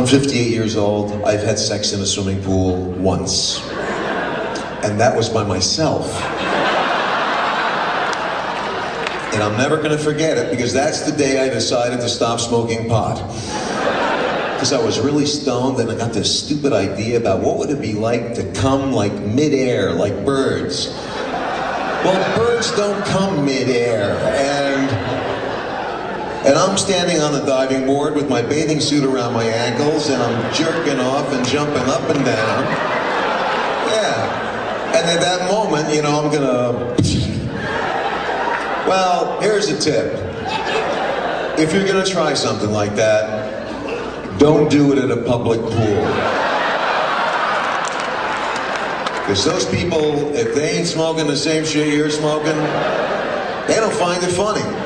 I'm 58 years old. I've had sex in a swimming pool once. And that was by myself. And I'm never gonna forget it because that's the day I decided to stop smoking pot. Because I was really stoned and I got this stupid idea about what would it be like to come like midair, like birds. Well, birds don't come midair, and I'm standing on the diving board with my bathing suit around my ankles and I'm jerking off and jumping up and down. Yeah. And at that moment, you know, I'm gonna... Well, here's a tip. If you're gonna try something like that, don't do it at a public pool. Because those people, if they ain't smoking the same shit you're smoking, they don't find it funny.